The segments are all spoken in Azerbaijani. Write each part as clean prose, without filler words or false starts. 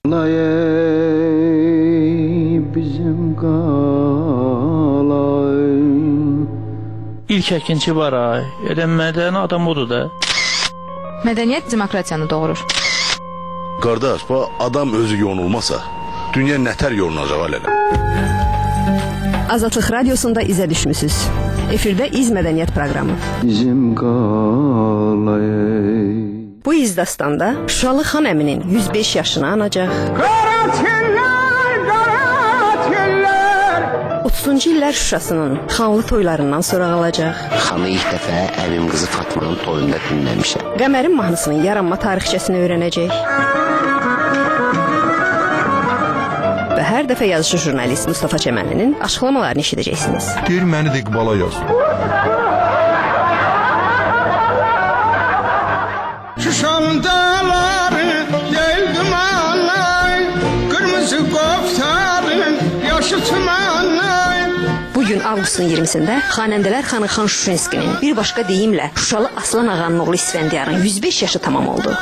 Bizim qalay. İlk əkinçi var ay. Elə mədəni adam odur da. Mədəniyyət demokratiyanı doğurur. Qardaş, bu adam özü yonulmasa, dünya nətər yonulacaq hələ? Azadlıq Radiosunda izə düşmüsünüz. Efirdə İz Mədəniyyət proqramı. Bizim qalay. Bu izdastanda Şuşalı Xan Əminin 105 yaşını anacaq. 30-cu illər Şuşasının xanlı toylarından sonra qalacaq. Xanı ilk dəfə əmim qızı Fatmanın toyunda dinləmişəm. Qəmərin mahnısının yaranma tarixçəsini öyrənəcək. Və hər dəfə yazıcı jurnalist Mustafa Çəmənlinin açıqlamalarını eşidəcəksiniz. Deyir, məni də İqbala yaz. Şuşam dağları geldim anay, kırmızı koftarın yaşı tümanay. Bugün avqustun 20-sində xanəndələr xanı Xan Şuşinskinin bir başqa deyimlə Şuşalı Aslan Ağanın oğlu İsfəndiyarın 105 yaşı tamam oldu.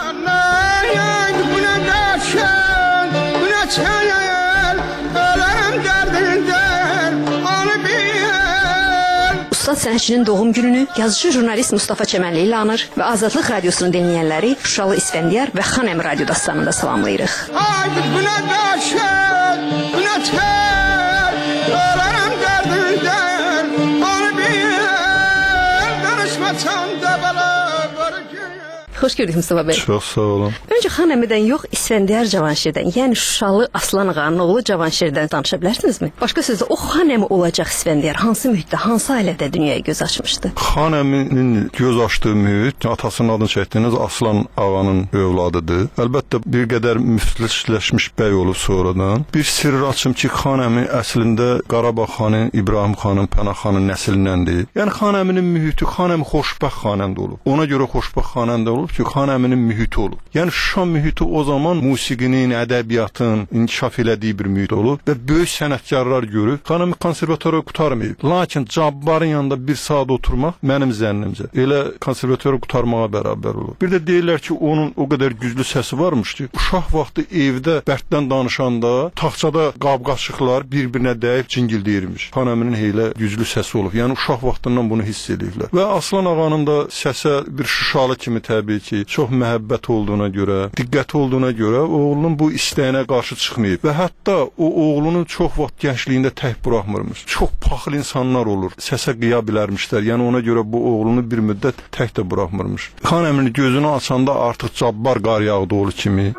Buna daşın, buna çayır, ölürüm derdinden, onu bil. Ustad sənətçinin doğum gününü yazıcı jurnalist Mustafa Çəmənli ilə anır və Azadlıq Radiosunu dinləyənləri Şuşalı İsfəndiyar və Xan Əmi Radio dastanında salamlayırıq. Haydi buna daşın, buna çayır, ölürüm derdinden, onu bil. Danışmasan da bana barıcı. Xoş gördük Mustafa bəy. Çox sağ olun. Öncə Xan Əmidən yox, İsfəndiyar Cavanşirdən, yəni Şuşalı Aslan Ağanın oğlu Cavanşirdən danışa bilərsinizmi? Başqa sözlə, o Xan Əmi olacaq İsfəndiyar hansı mühitdə, hansı ailədə dünyaya göz açmışdı? Xan Əminin göz açdığı mühit, atasının adını çəkdiyiniz Aslan Ağanın övladıdır. Əlbəttə, bir qədər müflisləşmiş bəy olub sonradan. Bir sirr açım ki, Xan Əmi əslində Qarabağ xanı, İbrahim xanın, Pənah xanın nəslindəndir. Yəni, Xan Əminin mühiti, Xan Əmi xoşbəxt xanəndə olub. Ona görə xoşbəxt xanəndə olub ki, Xan Əminin mühiti olub. Yəni, Şuşa mühiti o zaman musiqinin, ədəbiyyatın inkişaf elədiyi bir mühit olub və böyük sənətkarlar görüb. Xan Əmi konservatoriya qurtarmayıb. Lakin Cabbarın yanında bir saat oturmaq mənim zənnimcə elə konservatoriya qurtarmağa bərabər olur. Bir də deyirlər ki, onun o qədər güclü səsi varmış ki, uşaq vaxtı evdə bərddən danışanda taxçada qab-qaşıqlar bir-birinə dəyib cingildəyirmiş. Xan Əminin elə güclü səsi olub. Yəni, uşaq vaxtından bunu hiss edirlər. Və Aslan Ağanın da səsə bir Şuşalı kimi təbii ki, çox məhəbbət olduğuna görə, diqqəti olduğuna görə oğlunun bu istəyinə qarşı çıxmayıb və hətta o oğlunu çox vaxt gəncliyində tək buraxmırmış. Çox paxıl insanlar olur, səsə qıya bilərmişlər. Yəni ona görə bu oğlunu bir müddət tək də buraxmırmış. Xan Əminin gözünü açanda artıq Cabbar qar yağdı oğlu kimi.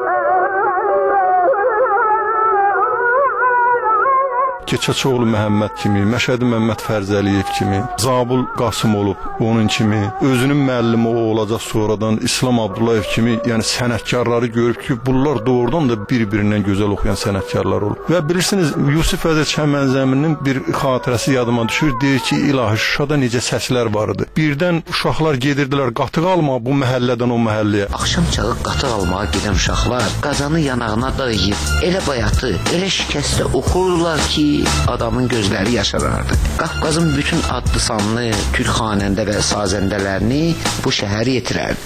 Keçəçoğlu Məhəmməd kimi, Məşədi Məmməd Fərzəliyev kimi, Zabul Qasım olub onun kimi, özünün müəllimi o olacaq sonradan İslam Abdullayev kimi, yəni sənətkarları görüb ki, bunlar doğrudan da bir-birindən gözəl oxuyan sənətkarlar olub. Və bilirsiniz, Yusif Əzər Çəmənzəminin bir xatirəsi yadıma düşür, deyir ki, ilahi Şuşada necə səslər var idi. Birdən uşaqlar gedirdilər qatıq almağa bu məhəllədən o məhəlləyə. Axşam çağı qatıq almağa gedən uşaqlar qazanı yanağına dayayıb, elə bayatı, elə şikəstlə oxurdular ki, adamın gözləri yaşarardı. Qafqazın bütün adlı sanlı türk xanəndə və sazəndələrini bu şəhər yetirərdi.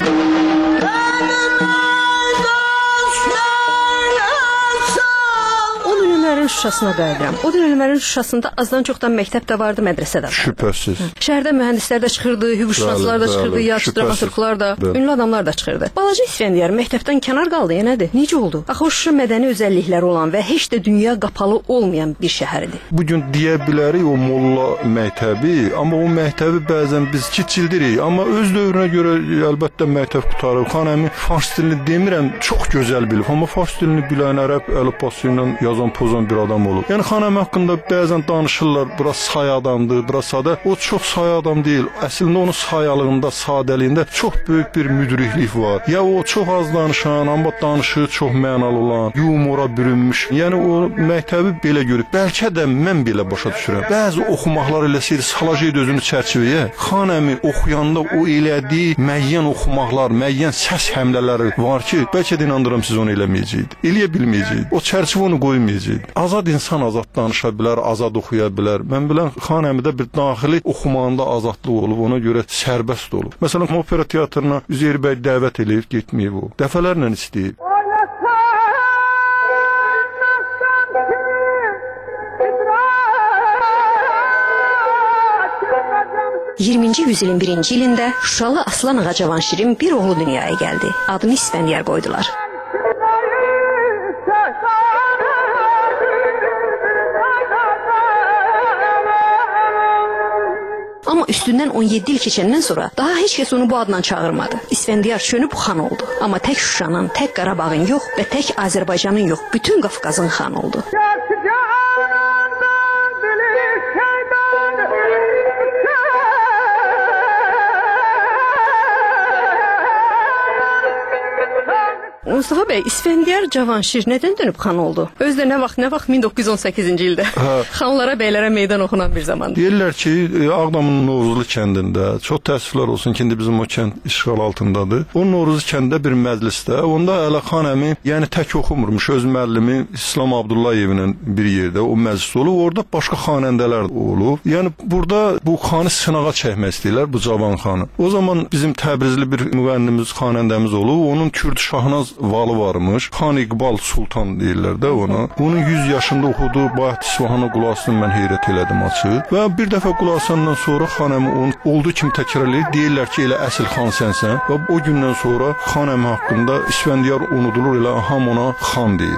Şuşasına qayıdıram. O dönəmlərin Şuşasında azdan çoxdan məktəb də vardı, mədrəsə də vardı. Şübhəsiz. Şəhərdə mühəndislər də çıxırdı, hüquqşünaslar da çıxırdı, yaxşı dramaturqlar da, ünlü adamlar da çıxırdı. Balaca İsfəndiyar məktəbdən kənar qaldı, ya nədir? Necə oldu? Axı o Şuşa mədəni özəllikləri olan və heç də dünya qapalı olmayan bir şəhər idi. Bugün deyə bilərik o molla məktəbi, amma o məktəbi bəzən biz kiçildirik. Amma öz dövrünə görə əlbəttə məktəb qutarıb. Xan Əmi fars dilini demirəm, çox gözəl bilib. Amma fars dilini bilən, ərəb əlifbası ilə yazan, pozan bir adam olub. Yəni Xan Əmi haqqında bəzən danışırlar, biraz say adamdır, biraz sadə. O çox say adam deyil. Əslində onun sayalığında, sadəliyində çox böyük bir müdriklik var. Ya o çox az danışan, amma danışığı çox mənalı olan, yumora bürünmüş. Yəni o məktəbi belə görüb. Bəlkə də mən belə başa düşürəm. Bəzi oxumaqlar eləsəydi, salacaqdı özünü çərçivəyə. Xan Əmi oxuyanda o elədiyi müəyyən oxumaqlar, müəyyən səs həmlələri var ki, bəlkə də inandıram siz onu eləməyəcəkdi. Eləyə bilməyəcəkdi. O çərçivə onu qoymayacaqdı. Azad insan azad danışa bilər, azad oxuya bilər. Mən bilən Xan Əmidə bir daxili oxumağında azadlıq olub, ona görə sərbəst olub. Məsələn, opera teatrına Üzeyir bəy dəvət eləyib, getməyib o. Dəfələrlə istəyib. 20-ci yüzilin 1-ci ilində Şuşalı Aslan Ağa Cavanşirin bir oğlu dünyaya gəldi. Adını İsfəndiyar qoydular. Amma üstündən 17 il keçəndən sonra daha heç kəs onu bu adla çağırmadı. İsfəndiyar çönüb xan oldu. Amma tək Şuşanın, tək Qarabağın yox və tək Azərbaycanın yox, bütün Qafqazın xanı oldu. Mustafa bəy, İsfəndiyar Cavanşir nədən dönüb xan oldu? Özdə nə vaxt 1918-ci ildə xanlara, bəylərə meydan oxunan bir zamanda. Deyirlər ki, Ağdamın Novruzlu kəndində, çox təəssüflər olsun ki, indi bizim o kənd işğal altındadır. O Novruzlu kənddə bir məclisdə, onda Ələ xan əmi, yəni tək oxumurmuş, öz müəllimi İslam Abdullayevlə bir yerdə o məclis olub, orada başqa xanəndələr olub. Yəni burada bu xanı sınağa çəkmək istəyirlər, bu Cavan xanı. O zaman bizim Təbrizli bir müğənnimiz, xanəndəmiz olub, onun Kürd Şahnaz valı varmış. Xan İqbal Sultan deyirlər də ona. Onun 100 yaşında oxudu, Bayat İsfahan'a qulasını mən heyrət elədim açıq. Və bir dəfə qulasandan sonra xanəmi onu olduğu kimi təkrar edir. Deyirlər ki, elə əsl xan sənsən. Və o gündən sonra xanəmi haqqında İsfəndiyar unudulur, elə ham ona xan deyir.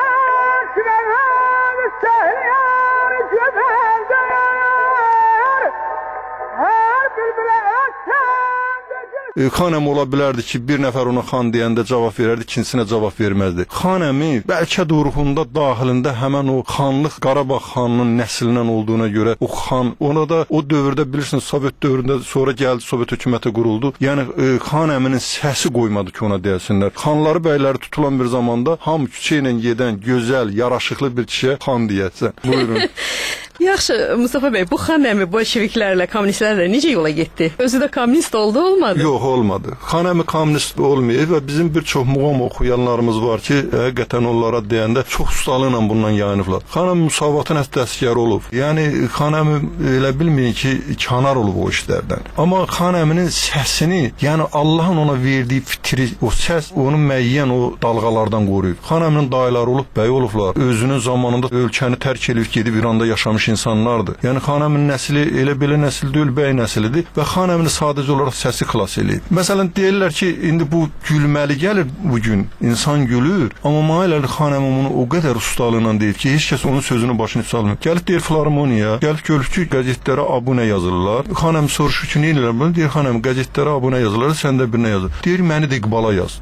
Xan əmi ola bilərdi ki, bir nəfər ona xan deyəndə cavab verərdi, ikincisine cavab verməzdi. Xan əmi bəlkə də ruhunda, daxilində həmən o xanlıq Qarabağ xanının nəslindən olduğuna görə o xan, ona da o dövrdə bilirsiniz, Sovet dövründə sonra gəldi, Sovet hökuməti quruldu. Yəni xan əminin səsi qoymadı ki, ona deyəsinlər. Xanları, bəyləri tutulan bir zamanda ham küçə ilə gedən gözəl, yaraşıqlı bir kişiyə xan deyəsən. Buyurun. Yaxşı, Mustafa bəy, bu xan əmi bolşeviklərlə, kommunistlərlə necə yola getdi? Özü də kommunist oldu, olmadı? Yox, olmadı. Xan əmi kommunist olmayıb və bizim bir çox muğam oxuyanlarımız var ki, həqiqətən onlara deyəndə çox ustalıqla bundan yayınıblar. Xan əmi müsavatın dəstgərı olub. Yəni, xan əmi elə bilməyin ki, kənar olub o işlərdən. Amma xan əminin səsini, yəni Allahın ona verdiyi fitri, o səs, onu müəyyən o dalğalardan qoruyub. Xan əminin dayıları olub, bəy olublar. Özünün zamanında ölkəni tərk edib gedib İranda yaşamış insanlardır. Yəni xan əminin nəsli elə belə nəsil deyil, bəy nəslidir və xan əmini sadəcə olaraq səsi xilas eləyib. Məsələn, deyirlər ki, indi bu gülməli gəlir bugün, insan gülür, amma Mailəli xan əmi bunu o qədər ustalığıyla deyir ki, heç kəs onun sözünü başını salmır. Gəlib deyir filarmoniya, gəlib görür ki, qəzetlərə abunə yazırlar. Xan əmi soruşur ki, nə edirlər bunu? Deyir, xan əmi, qəzetlərə abunə yazırlar, sən də birinə yazır. Deyir, məni də İqbala yaz.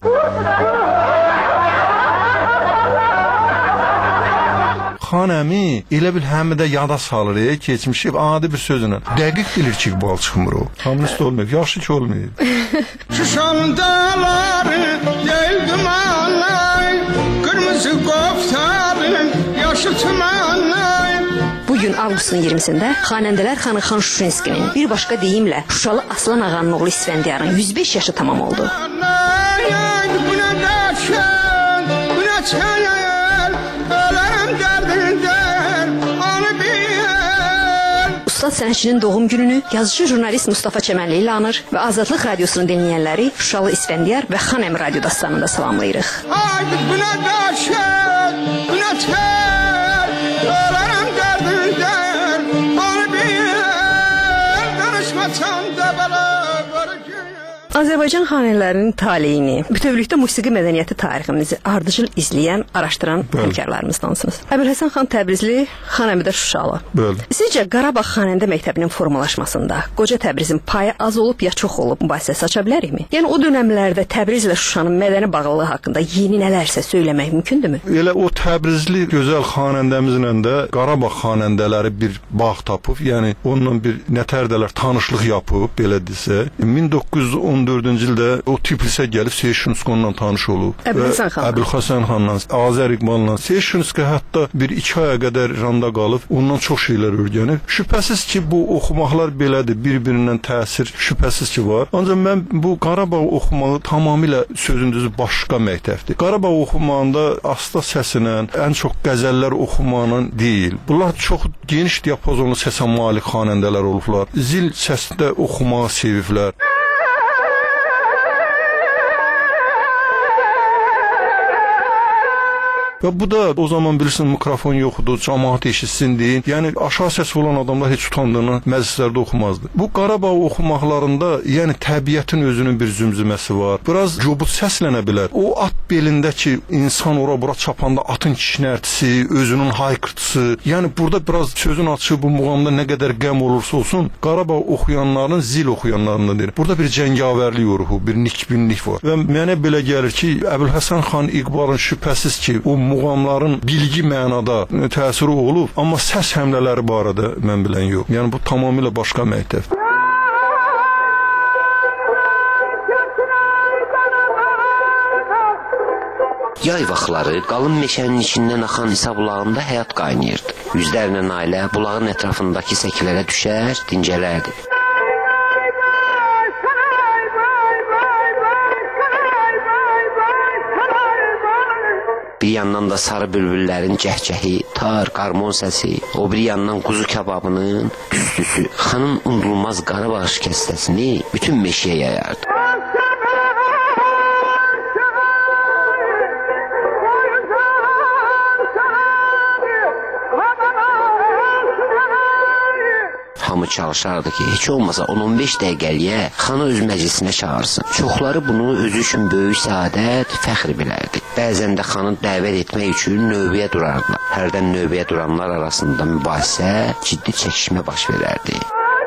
Xan əmi elə bil həmi də yada salır, keçmişib adi bir sözünə. Dəqiq bilir ki, İqbal çıxmır o. Kommunist olmayıb, yaxşı ki olmayıb. Şuşanın dağları değil dumanlar, kırmızı koftarın yaşı tümanlar. Bugün avqustun 20-sində xanəndələr xanı Xan Şuşinskinin bir başqa deyimlə Şuşalı Aslan Ağanın oğlu İsfəndiyarın 105 yaşı tamam oldu. Ustad sənətçinin doğum gününü yazıcı jurnalist Mustafa Çəmənli ilə anır və Azadlıq Radiosunu dinləyənləri Şuşalı İsfəndiyar və Xan əmi radio dastanında salamlayırıq. Haydi buna daşır, buna ter, öğrenim derdinler, onu bir danışmasan da bana görükür. Azərbaycan xanələrinin taleyini, bütövlükdə musiqi mədəniyyəti tariximizi ardıcıl izləyən, araşdıran həmkarlarımızdansınız. Əbülhəsən xan Təbrizli, Xan əmi də Şuşalı. Bəli. Sizcə Qarabağ xanəndə məktəbinin formalaşmasında Qoca Təbrizin payı az olub ya çox olub mübahisəsi aça bilərikmi? Yəni o dövrlərdə Təbrizlə Şuşanın mədəni bağlılığı haqqında yeni nələrsə söyləmək mümkündürmü? Elə o Təbrizli gözəl xanəndəmizlə də Qarabağ xanəndələri bir bağ tapıb, yəni onunla bir nətərdələr tanışlıq yapıb, belə desə. 1914-cü ildə o Tiflisə gəlib Seyid Şunski onunla tanış olub. Əbülhəsən xanla, Azər İqbal'la. Seyid Şunski hətta 1-2 aya qədər İranda qalıb, ondan çox şeylər öyrənib. Şübhəsiz ki, bu oxumaqlar belədir, bir-birindən təsir şübhəsiz ki var. Ancaq mən bu Qarabağ oxumağı tamamilə sözün düzü başqa məktəbdir. Qarabağ oxumağında asta səsinə, ən çox qəzəllər oxumağla deyil. Bunlar çox geniş diapazonlu səsə malik xanəndələr olublar. Zil səsində oxumağı seviblər. Və bu da o zaman bilirsin mikrofon yoxdur, cəmaət eşitsin deyin. Yəni aşağı səs olan adamlar heç utandığını məclislərdə oxumazdı. Bu Qarabağ oxumaqlarında yəni təbiətin özünün bir zümzüməsi var. Biraz cubut səslənə bilər. O at belindəki insan ora-bura çapanda atın kişnərtisi, özünün haykırtısı. Yəni burada biraz sözün açığı bu muğamda nə qədər qəm olursa olsun, Qarabağ oxuyanların zil oxuyanlarından deyir. Burada bir cəngavərlik ruhu, bir nikbinlik var. Və mənə belə gəlir ki, Əbülhəsən xan İqbalın şübhəsiz ki, o muğamların bilgi mənada təsiri olub, amma səs həmlələri barədə mən bilən yox. Yəni bu tamamilə başqa məktəbdir. Yay vaxtları qalın meşənin içindən axan İsa bulağında həyat qaynayırdı. Yüzlərlə ailə bulağın ətrafındakı səkilərə düşər, dincələrdi. Bir yandan da sarı bülbüllərin cəhcəhi, tar, qarmon səsi, o bir yandan quzu kababının tüstüsü, xanın unudulmaz Qarabağ şikəstəsini bütün meşəyə yayardı. Hamı çalışardı ki, heç olmasa 10-15 dəqiqəliyə xanı öz məclisinə çağırsın. Çoxları bunu özü üçün böyük səadət, fəxr bilərdi. Bəzən də xanı dəvət etmək üçün növbəyə durardılar. Hərdən növbəyə duranlar arasında mübahisə, ciddi çəkişmə baş verərdi.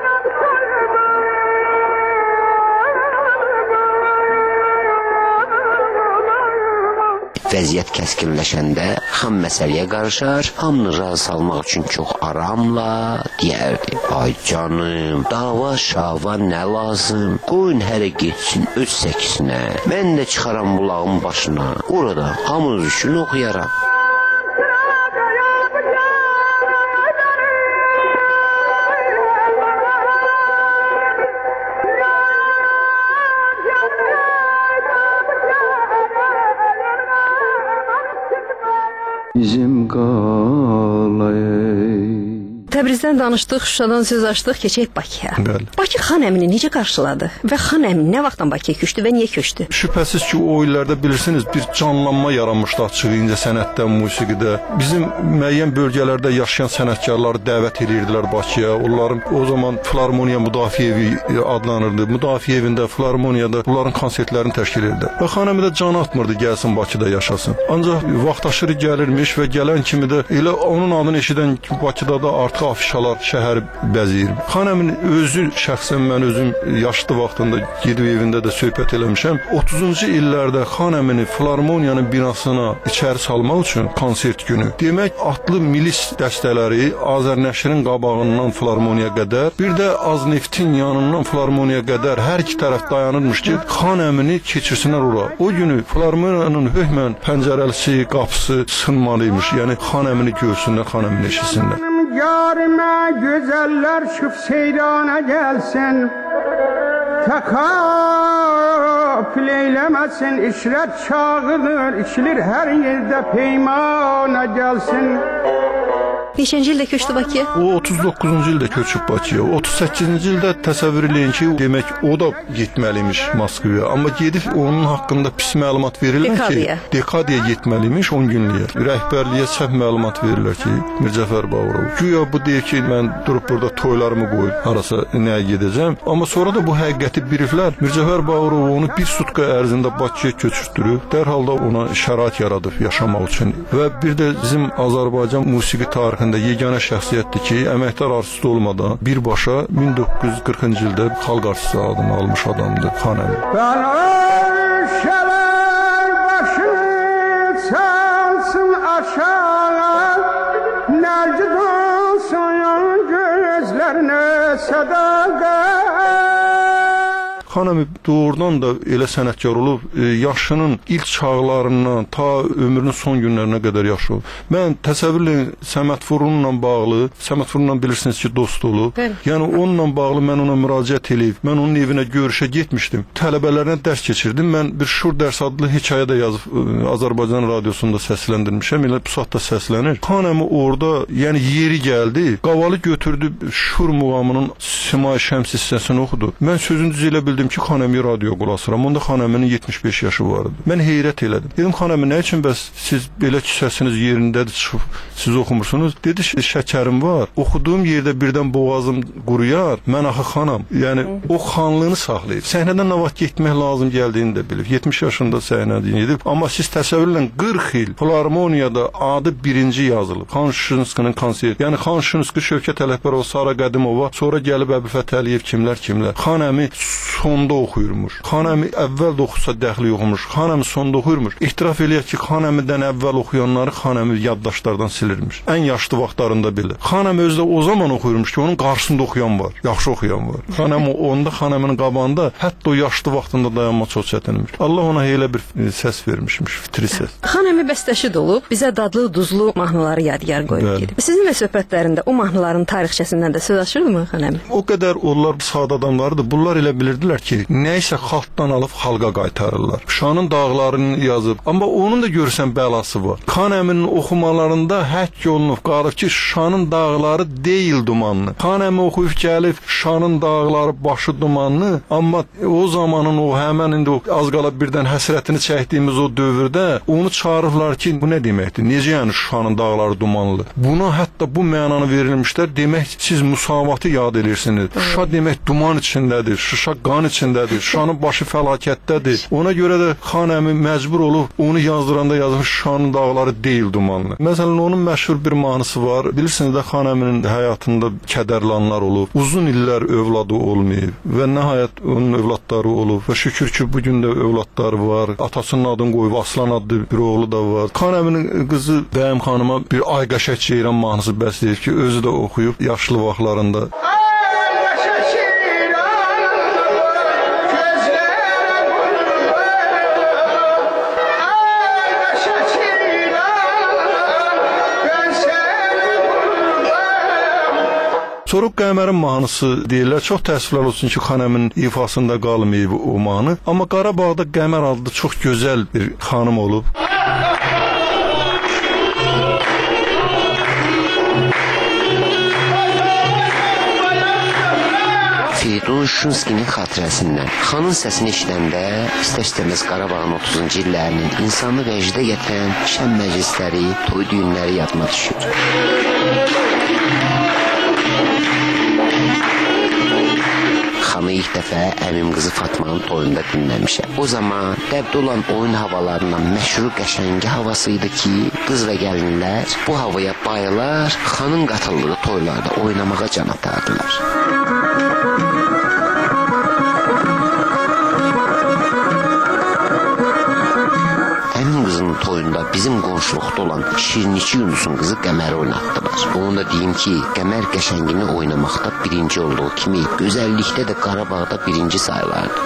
Vəziyyət kəskinləşəndə xan məsələyə qarışar, hamını razı salmaq üçün çox aramla deyərdi. Ay canım, dava şava nə lazım? Qoyun hərə getsin öz səkisinə. Mən də çıxaram bulağın başına. Orada hamınız üçün oxuyaram. Bizim qalayı. Təbrizdən danışdıq, Şuşadan söz açdıq, keçək Bakıya. Bəli. Bakı xan əmini necə qarşıladı və xan əmini nə vaxtdan Bakıya köçdü və niyə köçdü? Şübhəsiz ki, o illərdə bilirsiniz bir canlanma yaranmışdı açıq incə sənətdə, musiqidə. Bizim müəyyən bölgələrdə yaşayan sənətkarları dəvət edirdilər Bakıya. Onların o zaman Filarmoniya Müdafiə evi adlanırdı. Müdafiə evində, Filarmoniyada bunların konsertlərini təşkil edirdi. Və xan əmi də can atmırdı gəlsin Bakıda yaşasın. Ancaq vaxtaşırı gəlirmiş və gələn kimi də elə onun adını eşidən Bakıda da artıq afişalar şəhəri bəzəyir. Xan əmin özü şəxsən mən özüm yaşlı vaxtında gedib evində də söhbət eləmişəm. 30-cu illərdə xan əmini Filarmoniyanın binasına içəri salmaq üçün konsert günü. Demək atlı milis dəstələri Azərnəşrin qabağından Filarmoniya qədər, bir də Azneftin yanından Filarmoniya qədər hər iki tərəf dayanırmış ki, xan əmini keçirsinlər ora. O günü Filarmoniyanın hökmən pəncərəlisi, qapısı sınmalıymış. Yəni xan əmini görsünlər, xan əmini eşitsinlər. Yarime güzeller şıf seyrana gelsin. Tekafül eylemesin, işret çağıdır, içilir her yerde peymana gelsin. Neçənci ildə köçdü Bakıya? O 39-cu ildə köçüb Bakıya. 38-ci ildə təsəvvür eləyin ki, demək o da getməliymiş Moskvaya. Amma gedib onun haqqında pis məlumat verirlər ki, dekadaya getməliymiş 10 günlüyə. Rəhbərliyə səhv məlumat verirlər ki, Mircəfər Bağırov. Güya bu deyir ki, mən durub burada toylarımı qoyub harasa nəyə gedəcəm. Amma sonra da bu həqiqəti biliblər. Mircəfər Bağırov onu bir sutka ərzində Bakıya köçürtdürüb. Dərhal da ona şərait yaradıb yaşamaq üçün. Və bir də bizim Azərbaycan musiqi tarixi yeganə şəxsiyyətdir ki, əməkdar artist olmadan birbaşa 1940-cı ildə xalq artisti adını almış adamdır xan əmi. Ben ölşələr başını çalsın aşağı, nərcid olsun gözlərinə sədaqət. Xan əmi doğrudan da elə sənətkar olub, yaşının ilk çağlarından ta ömrünün son günlərinə qədər yaşayıb. Mən təsəvvürlə Səməd Furunla bağlı, Səməd Furunla bilirsiniz ki, dost olub. Yəni onunla bağlı mən ona müraciət edib, mən onun evinə görüşə getmişdim. Tələbələrlə dərs keçirdim. Mən bir Şur dərs adlı hekayə də yazıb Azərbaycan radiosunda səsləndirmişəm. Elə bu saatda səslənir. Xan əmi orada, yəni yeri gəldi, qavalı götürdü Şur muğamının Simay Şəms hissəsini oxudu. Mən sözün düzü elə bildim eşitdim ki xanəmi radio qulaq asıram. Onda xanəminin 75 yaşı var idi. Mən heyrət elədim. Dedim xanəmi nə üçün bəs siz belə səsiniz yerindədir çıxıb siz oxumursunuz? Dedi şəkərim var. Oxuduğum yerdə birdən boğazım quruyar. Mən axı xanam. Yəni o xanlığını saxlayıb. Səhnədən nə vaxt getmək lazım gəldiyini də bilib. 70 yaşında səhnədə edib. Amma siz təsəvvür edin 40 il Filarmoniyada adı birinci yazılıb. Xan Şuşinskinin konserti. Yəni Xan Şuşinski, Şövkət Ələkbərov, Sara Qədimova, sonra gəlib Əbülfət Əliyev kimlər. Xanəmi sonda oxuyurmuş. Xanəmi əvvəl də oxusa dəxli yoxmuş. Xanəmi sonda oxuyurmuş. İtiraf eləyək ki, Xanəmidən əvvəl oxuyanları Xanəmi yaddaşlardan silirmiş. Ən yaşlı vaxtlarında belə. Xanəmi özü də o zaman oxuyurmuş ki, onun qarşısında oxuyan var. Yaxşı oxuyan var. Xanəminin qabağında hətta o yaşlı vaxtında dayanma çox çətinmiş. Allah ona elə bir səs vermişmiş, fitri səs. Xanəmi bəstəşi də olub, bizə dadlı, duzlu mahnıları yadigar qoyub gedib. Sizinlə söhbətlərində o mahnıların tarixçəsindən də söz açırdımı Xanəmi? O qədər onlar sadə adamlardı. Bunlar elə bilirdilər ki, nə isə xalqdan alıb xalqa qaytarırlar. Şuşanın dağlarını yazıb. Amma onun da görsən bəlası var. Xanəminin oxumalarında həkk olunub qalıb ki, Şuşanın dağları deyil dumanlı. Xanəmi oxuyub gəlib Şuşanın dağları başı dumanlı. Amma o zamanın o həmən indi o az qala birdən həsrətini çəkdiyimiz o dövrdə onu çağırırlar ki, bu nə deməkdir? Necə yəni Şuşanın dağları dumanlı? Buna hətta bu mənanı verilmişlər. Demək siz musavatı yad edirsiniz. Şuşa demək duman içindədir. Şuşa qan içindədir. Şuşanın başı fəlakətdədir. Ona görə də Xanəmi məcbur olub onu yazdıranda yazmış Şuşanın dağları deyil dumanlı. Məsələn onun məşhur bir mahnısı var. Bilirsiniz də Xanəminin həyatında kədərlanlar olub. Uzun illər övladı olmayıb və nəhayət onun övladları olub və şükür ki bu gün də övladları var. Atasının adını qoyub Aslan adlı bir oğlu da var. Xanəminin qızı Bəyəm xanıma bir Ay Qəşəng Ceyran mahnısı bəsləyir ki, özü də oxuyub yaşlı vaxtlarında. Sonra Qəmərin mahnısı deyirlər. Çox təəssüflər olsun ki, Xanəmin ifasında qalmayıb o mahnı. Amma Qarabağda Qəmər adlı çox gözəl bir xanım olub. Firidun Şuşinskinin xatirəsindən xanın səsini eşidəndə istər-istəməz Qarabağın 30-cu illərinin insanı vəcdə gətirən şən məclisləri, toy düyünləri yadıma düşür. Xanı ilk dəfə əmim qızı Fatmanın toyunda dinləmişəm. O zaman dəbdə olan oyun havalarından məşhur Qəşəngi havası idi ki, qız və gəlinlər bu havaya bayılar, xanın qatıldığı toylarda oynamağa can atardılar. Əmin qızının toyunda bizim qonşuluqda olan Şirniçi Yunus'un qızı Qəməri oynatdılar. Onu da deyim ki, Qəmər Qəşəngini oynamaqda birinci olduğu kimi, gözəllikdə də Qarabağda birinci sayılardı.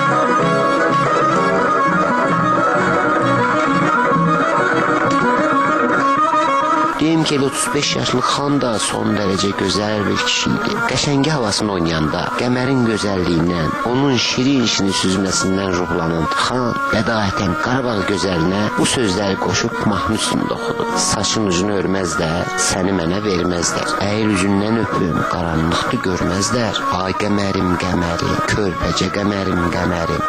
Deyim ki, 35 yaşlı xan da son dərəcə gözəl bir kişi idi. Qəşəngi havasını oynayanda Qəmərin gözəlliyindən, onun şirin süzməsindən ruhlanan xan bədahətən Qarabağ gözəlinə bu sözləri qoşub mahnı üstündə oxudu. Saçın ucunu örməzlər, səni mənə verməzlər. Əyil üzündən öpüm, qaranlıqda görməzlər. Ay Qəmərim, Qəmərim, körpəcə Qəmərim, Qəmərim.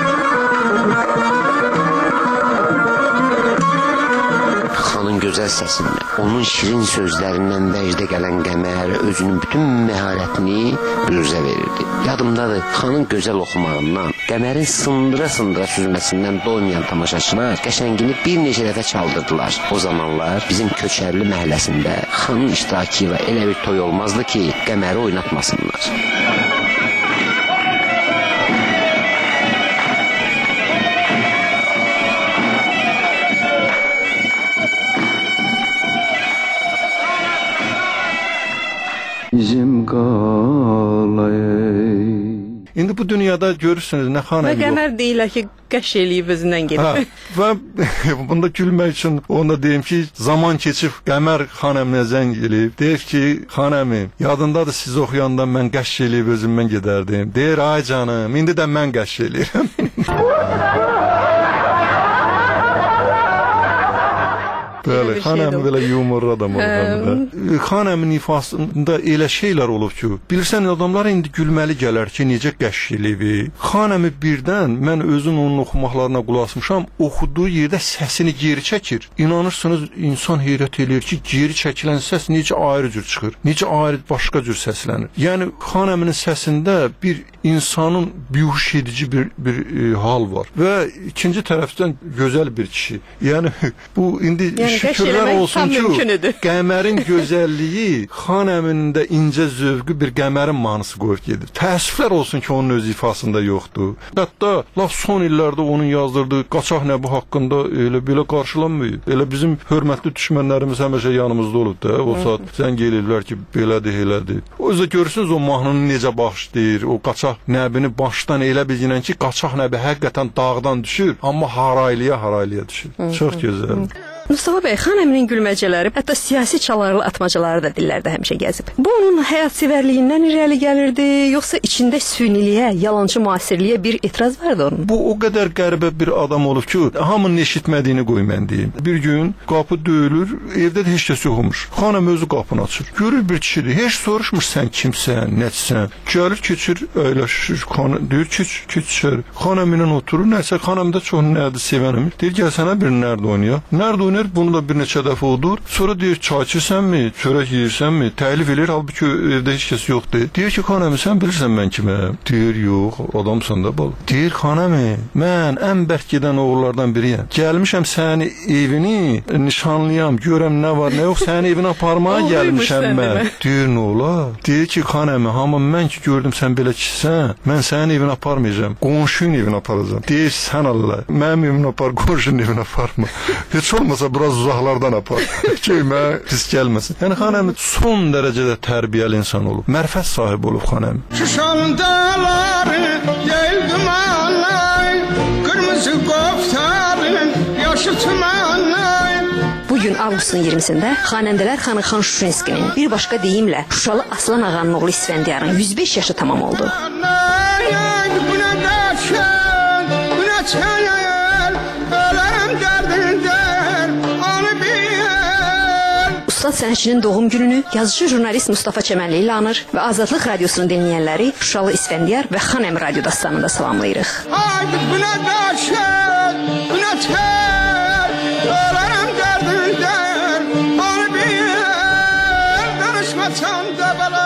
Xanın gözəl səsindən, onun şirin sözlərindən vəcdə gələn Qəmər özünün bütün məharətini büruzə verirdi. Yadımdadır, xanın gözəl oxumağından, Qəmərin sındıra-sındıra süzməsindən doymayan tamaşaçılar Qəşəngini bir neçə dəfə çaldırdılar. O zamanlar bizim Köçərli məhəlləsində xanın iştirakı ilə elə bir toy olmazdı ki, Qəməri oynatmasınlar. Bizim qalayı. İndi bu dünyada görürsünüz nə Xanəmi yox. Və Qəmər deyirlər ki, qəş eləyib özündən gedib. Və bunda gülmək üçün onu da deyim ki, zaman keçib Qəmər Xanəminə zəng eləyib. Deyir ki, Xanəmi, yadındadır siz oxuyanda mən qəş eləyib özümdən gedərdim. Deyir, ay canım, indi də mən qəş eləyirəm. Bəli. bir Xanəm şeydir. belə yumorlu adam olur. Xanəmin ifasında elə şeylər olub ki, bilirsən adamlar indi gülməli gələr ki, necə qəşşilivi. Xanəmi birdən mən özüm onun oxumaqlarına qulaq asmışam, oxuduğu yerdə səsini geri çəkir. İnanırsınız, insan heyrət eləyir ki, geri çəkilən səs necə ayrı cür çıxır, necə ayrı başqa cür səslənir. Yəni Xanəminin səsində bir insanın bihuş edici bir hal var və ikinci tərəfdən gözəl bir kişi. Yəni bu indi şükürlər olsun ki, Qəmərin gözəlliyi Xanəminin də incə zövqü bir Qəmərin mahnısı qoyub gedir. Təəssüflər olsun ki, onun öz ifasında yoxdur. Hətta laf son illərdə onun yazdırdığı Qaçaq Nəbi haqqında elə belə qarşılanmıyor. Elə bizim hörmətli düşmənlərimiz həmişə yanımızda olub da. O saat zəng eləyirlər ki, belədir, elədir. O yüzden görürsünüz o mahnının necə başlayır, o Qaçaq Nəbini başdan elə bilginən ki, Qaçaq Nəbi həqiqətən dağdan düşür, amma haraylıya düşür. Çox gözəl. Mustafa bəy, Xanəminin gülməcələri, hətta siyasi çalarlı atmacaları da dillərdə həmişə gəzib. Bu onun həyatsevərliyindən irəli gəlirdi, yoxsa içində süyniliyə, yalancı müasirliyə bir etiraz vardı onun? Bu o qədər qəribə bir adam olub ki, hamının eşitmədiyini qoy mən deyim. Bir gün qapı döyülür, evdə də heç kəs yoxmuş. Xanəm özü qapını açır. Görür bir kişidir, heç soruşmur sən kimsən, nəçsən. Gəlir, keçir, əyləşir, deyir keç içəri. Xanəm ilə oturur, nəsə xanəm də çox nədir sevənim. Deyir, gəl sənə bir nərd oynayaq. Nərd oynayır, bunu da bir neçə dəfə odur. Sonra deyir, çay içirsənmi, çörək yeyirsənmi? Təklif edir, halbuki evdə heç kəs yoxdur. Deyir ki, xanəmi, sən bilirsən mən kiməm? Deyir, yox, adamsan da bal. Deyir, xanəmi, mən ən bərk gedən oğullardan biriyəm. Gəlmişəm sənin evini nişanlıyam, görəm nə var, nə yox, sənin evinə aparmağa gəlmişəm mən. Deyir, nə olar? Deyir ki, xanəmi, amma mən ki gördüm sən belə kişisən, mən sənin evinə aparmayacağam, qonşunun evinə aparacağam. Deyir, sən Allah, mənim evinə apar, qonşunun evinə aparma. Heç olmasa biraz uzaqlardan apar ki, mənə pis gəlməsin. Yəni Xanəmi son dərəcədə tərbiyəli insan olub, mərfət sahibi olub Xanəmi. Şuşan dağları yel dumanlar, kırmızı qoftarın yaşı tümanlar. Bugün avqustun 20-sində Xanəndələr Xanı Xan Şuşinskinin bir başqa deyimlə Şuşalı Aslan Ağanın oğlu İsfəndiyarın 105 yaşı tamam oldu. Buna qaçın, buna çəyər, öləm dərdindən, onu bil. Ustad sənətçinin doğum gününü yazıcı jurnalist Mustafa Çəmənli ilə anır və Azadlıq Radiosunu dinləyənləri Şuşalı İsfəndiyar və Xanəm Radio dastanında salamlayırıq. Haydi buna qaçın, buna çəyər, öləm dərdindən, onu bil. Danışmasan da bala.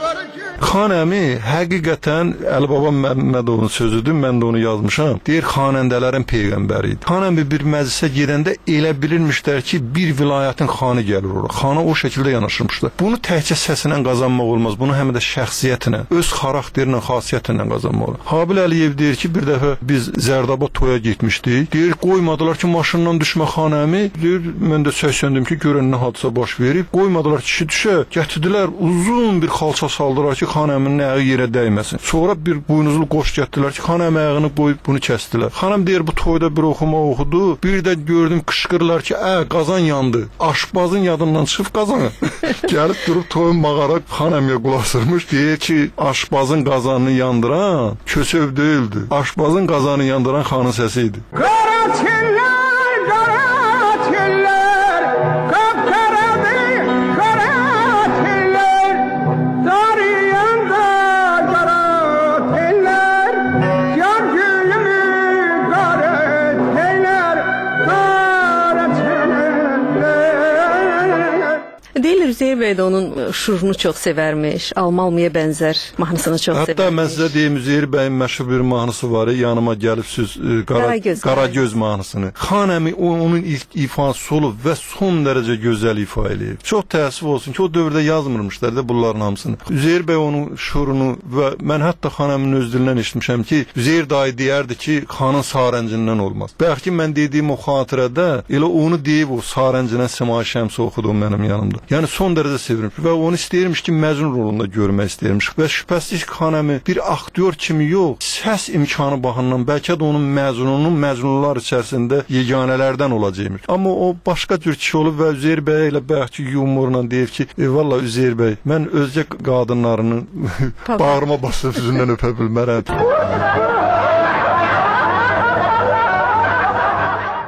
Xanəmi həqiqətən Əlibaba Məmmədovun sözüdür, mən də onu yazmışam. Deyir, xanəndələrin peyğəmbəri idi. Xanəmi bir məclisə gedəndə elə bilirmişlər ki, bir vilayətin xanı gəlir ora. Xana o şəkildə yanaşırmışlar. Bunu təkcə səsinə qazanmaq olmaz, bunu həm də şəxsiyyətinə, öz xarakterlə, xasiyyətinlə qazanmaq olur. Habil Əliyev deyir ki, bir dəfə biz Zərdaba toya getmişdik. Deyir, qoymadılar ki, maşından düşmə Xanəmi. Deyir, mən də səsləndim ki, görən nə hadisə baş verib. Qoymadılar kişi düşə. Gətirdilər, uzun bir xalça saldılar ki, Xanəminin ayağı yerə dəyməsin. Sonra bir buynuzlu qoş gətirdilər ki, Xanəm ayağını qoyub bunu kəsdilər. Xanəm deyir, bu toyda bir oxuma oxudu. Bir də gördüm qışqırırlar ki, qazan yandı. Aşpazın yadından çıxıb qazanı. Gəlib durub toyun mağara Xanəmiyə qulaq asırmış. Deyir ki, aşpazın qazanını yandıran kösöv deyildi. Aşpazın qazanını yandıran xanın səsi idi. Qara tellər, qara tellər, qapqaradır, qara tellər, darıyanda qara tellər, yar gülümü qara tellər, qara tellər. Deyirlər Üzeyir bəy də onun şurunu çox sevərmiş, Almalmıya bənzər mahnısını çox sevərmiş. Hətta mən sizə deyim, Üzeyir bəyin məşhur bir mahnısı var, yanıma gəlibsiz Qaragöz mahnısını. Xanəmi onun ilk ifası olub və son dərəcə gözəl ifa eləyib. Çox təəssüf olsun ki, o dövrdə yazmırmışlar da bunların hamısını. Üzeyir bəy onun şurunu və mən hətta Xanəmin öz dilindən eşitmişəm ki, Üzeyir dayı deyərdi ki, xanın sarəncindən olmaz. Bəlkə mən dediyim o xatirədə elə onu deyib o sarəncindən Səma Şəmsi oxudum mənim yanımda. Yəni son dərəcə sevirmiş və onu istəyirmiş ki, Məcnun rolunda görmək istəyirmiş. Və şübhəsiz ki, Xanəmi bir aktyor kimi yox, səs imkanı baxımından bəlkə də onun Məcnunlar içərisində yeganələrdən olacaqmış. Amma o başqa cür kişi olub və Üzeyir bəy ilə bəlkə yumorla deyir ki, valla Üzeyir bəy, mən özgə qadınlarını bağrıma basıb üzündən öpə bilmərəm.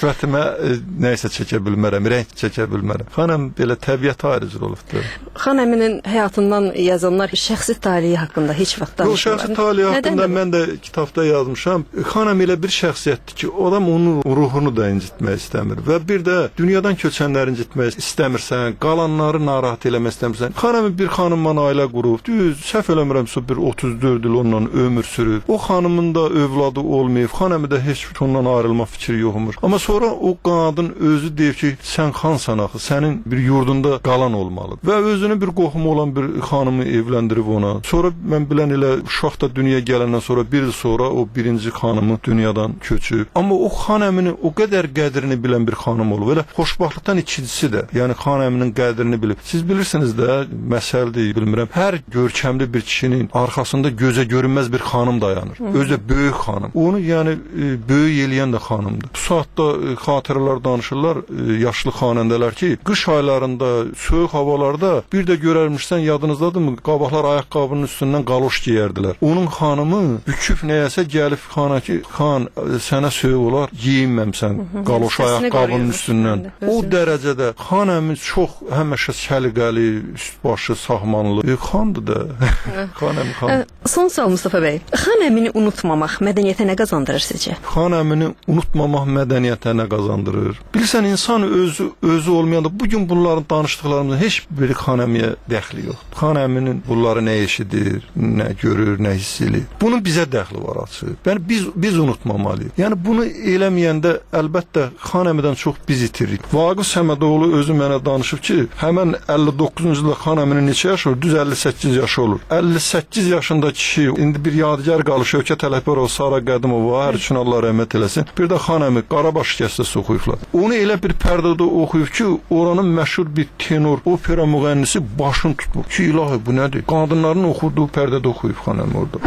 sifətimə nəyisə çəkə bilmərəm, rəng çəkə bilmərəm. Xanım belə təbiət ayrıcı olubdur. Xan əminin həyatından yazanlar şəxsi taleyi haqqında heç vaxt danışmırlar. Şəxsi taleyi haqqında mən də kitabda yazmışam. Xan əmi elə bir şəxsiyyətdir ki, adam onun ruhunu da incitmək istəmir və bir də dünyadan köçənləri incitmək istəmirsən, qalanları narahat eləmək istəmirsən. Xan əmi bir xanımla ailə qurub, düz səhv eləmirəmsə bir 34 il onunla ömür sürüb. O xanımın da övladı olmayıb, xan əmi də heç ondan ayrılma fikri yoxmuş. Amma sonra o qadın özü deyir ki, sən xansan axı, sənin bir yurdunda qalan olmalıdır. Və özünü bir qohumu olan bir xanımı evləndirib ona. Sonra mən bilən elə uşaq da dünyaya gələndən sonra bir il sonra o birinci xanımı dünyadan köçüb. Amma o xan əminin o qədər qədrini bilən bir xanım olub. Elə xoşbaxtlıqdan ikincisi də, yəni xan əminin qədrini bilib. Siz bilirsiniz də, məsəldir, bilmirəm, hər görkəmli bir kişinin arxasında gözə görünməz bir xanım dayanır. Özü də böyük xanım. Onu yəni böyük eləyən də xanımdır. Bu saatda xatirələr danışırlar yaşlı xanəndələr ki, qış aylarında, soyuq havalarda bir də görərmişsən, yadınızdadırmı? Qabaqlar ayaqqabının üstündən qaloş geyərdilər. Onun xanımı büküb nəyəsə gəlib xana ki, xan sənə soyuq olar, geyinməmsən qaloş ayaqqabının üstündən. O dərəcədə xan əmi çox həmişə səliqəli, üst-başı sahmanlı xandır da. Xan əmi xan. Son sual Mustafa bəy. Xan əmini unutmamaq mədəniyyətə nə qazandırır sizcə? Xan əmini unutmamaq mədəniyyətə nə qazandırır? Bilirsən, insan özü olmayanda bugün bunların danışdıqlarımızın heç biri xan əmiyə dəxli yox. Xan əminin bunları nə eşidir, nə görür, nə hiss edir. Bunun bizə dəxli var açıq. Yəni biz unutmamalıyıq. Yəni bunu eləməyəndə əlbəttə xan əmidən çox biz itiririk. Vaqif Səmədoğlu özü mənə danışıb ki, həmən 59-cu ildə xan əminin neçə yaşı olur? Düz 58 yaşı olur. 58 yaşında kişi indi bir yadigar qalır Şövkət Ələkbərov, Sara Qədimova, hər üçün Allah rəhmət eləsin. Bir də xan əmi Qarabaş şikəstəsi oxuyublar. Onu elə bir pərdədə oxuyub ki, oranın məşhur bir tenor, opera müğənnisi başını tutub ki, ilahi bu nədir? Qadınların oxuduğu pərdədə oxuyub xan əmi orada.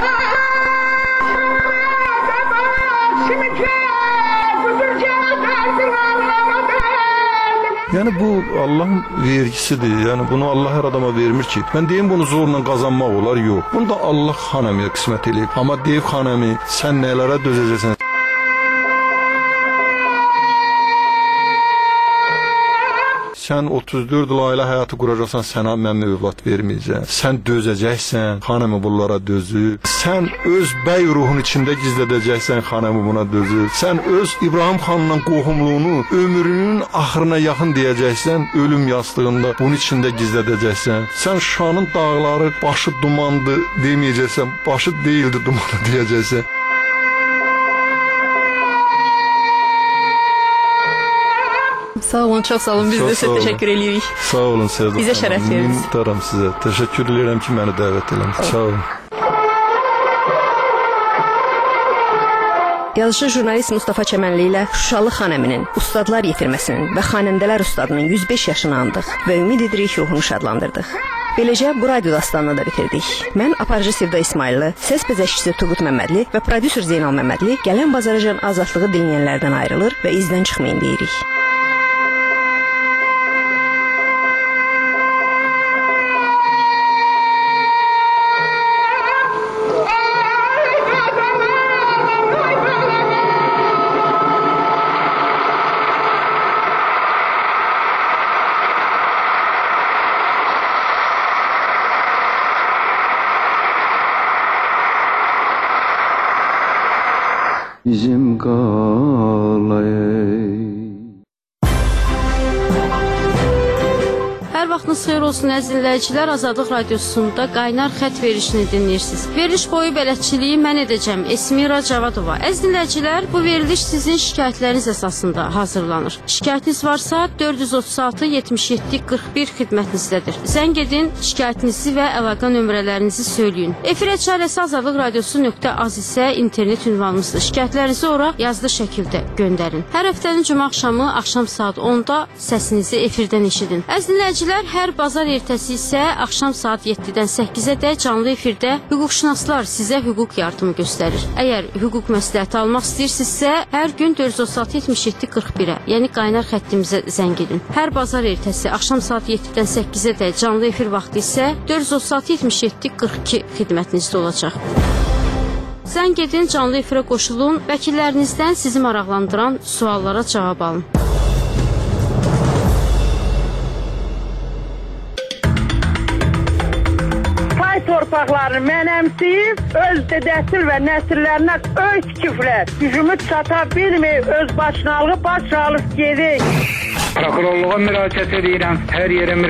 Yəni bu Allahın vergisidir. Yəni bunu Allah hər adama vermir ki, mən deyim bunu zorla qazanmaq olar, yox. Bunu da Allah xan əmiyə qismət eləyib. Amma deyib xan əmi, sən nələrə dözəcəksən? Sən 34 il ailə həyatı quracaqsan, sənə mən övlad verməyəcəm. Sən dözəcəksən, xan əmi bunlara dözür. Sən öz bəy ruhun içində gizlədəcəksən, xan əmi buna dözür. Sən öz İbrahim xanla qohumluğunu ömrünün axırına yaxın deyəcəksən, ölüm yastığında bunun içində gizlədəcəksən. Sən Şuşanın dağları başı dumandı deməyəcəksən, başı değildi dumanı deyəcəksən. Sağ olun, çox sağ olun. Biz də sizə təşəkkür edirik. Sağ olun Sevda. Bizə şərəf verdiniz. Minnətdaram sizə. Təşəkkür edirəm ki, məni dəvət eləmisiniz. Sağ olun. Yazıcı jurnalist Mustafa Çəmənli ilə Şuşalı xan əminin, ustadlar yetirməsinin və xanəndələr ustadının 105 yaşını andıq və ümid edirik ruhunu şadlandırdıq. Beləcə bu radio dastanını da bitirdik. Mən aparıcı Sevda İsmayıllı, səs bəzəkçisi Turqut Məmmədli və prodüser Zeynal Məmmədli gələn bazaracan azadlığı dinləyənlərdən ayrılır və izdən çıxmayın deyirik. Bizim qalayı. Hər vaxtınız xeyir olsun əziz dinləyicilər. Azadlıq Radiosunda qaynar xətt verişini dinləyirsiniz. Veriliş boyu bələdçiliyi mən edəcəm. Esmira Cavadova. Əziz dinləyicilər, bu veriliş sizin şikayətləriniz əsasında hazırlanır. Şikayətiniz varsa 436 77 41 xidmətinizdədir. Zəng edin, şikayətinizi və əlaqə nömrələrinizi söyləyin. Efirə çarəsi azadlıqradiosu.az isə internet ünvanımızdır. Şikayətlərinizi ora yazılı şəkildə göndərin. Hər həftənin cümə axşam saat 10-da səsinizi efirdən eşidin. Əziz dinləyicilər, hər bazar ertəsi isə axşam saat 7-dən 8-ə canlı efirdə hüquqşünaslar sizə hüquq yardımı göstərir. Əgər hüquq məsləhəti almaq istəyirsinizsə, hər gün 436 77 41-ə, yəni qaynar xəttimizə zəng edin. Hər bazar ertəsi axşam saat 7-dən 8-ə canlı efir vaxtı isə 436 77 42 xidmətinizdə olacaq. Zəng edin, canlı efirə qoşulun, vəkillərinizdən sizi maraqlandıran suallara cavab alın. Pay torpaqlarını mənəmsiyib, öz dədəsil və nəsillərinə öz küflər. Gücümüz çata bilmir, öz başınalığı baş alıb gedik. Prokurorluğa müraciət edirəm, hər yerə müraciət